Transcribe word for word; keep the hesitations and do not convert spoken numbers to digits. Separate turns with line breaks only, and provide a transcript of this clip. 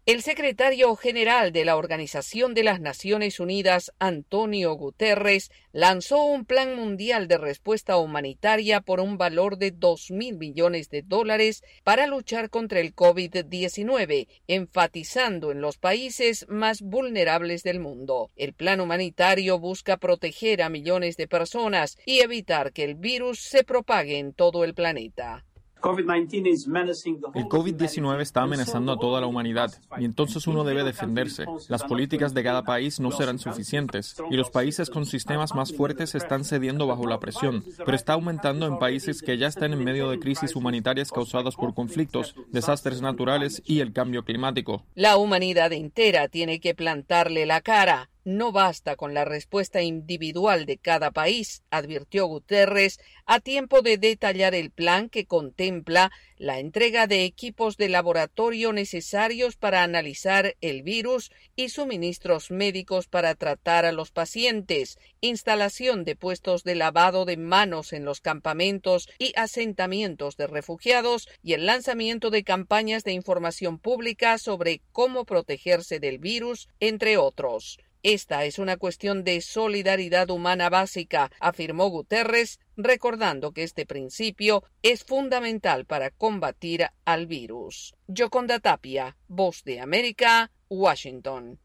El secretario general de la Organización de las Naciones Unidas, Antonio Guterres, lanzó un plan mundial de respuesta humanitaria por un valor de dos mil millones de dólares para luchar contra el COVID diecinueve, enfatizando en los países más vulnerables del mundo. El plan humanitario busca proteger a millones de personas y evitar que el virus se propague en todo el planeta.
El COVID diecinueve está amenazando a toda la humanidad y entonces uno debe defenderse. Las políticas de cada país no serán suficientes y los países con sistemas más fuertes están cediendo bajo la presión, pero está aumentando en países que ya están en medio de crisis humanitarias causadas por conflictos, desastres naturales y el cambio climático.
La humanidad entera tiene que plantarle la cara. No basta con la respuesta individual de cada país, advirtió Guterres, a tiempo de detallar el plan que contempla la entrega de equipos de laboratorio necesarios para analizar el virus y suministros médicos para tratar a los pacientes, instalación de puestos de lavado de manos en los campamentos y asentamientos de refugiados y el lanzamiento de campañas de información pública sobre cómo protegerse del virus, entre otros. Esta es una cuestión de solidaridad humana básica, afirmó Guterres, recordando que este principio es fundamental para combatir al virus. Yoconda Tapia, Voz de América, Washington.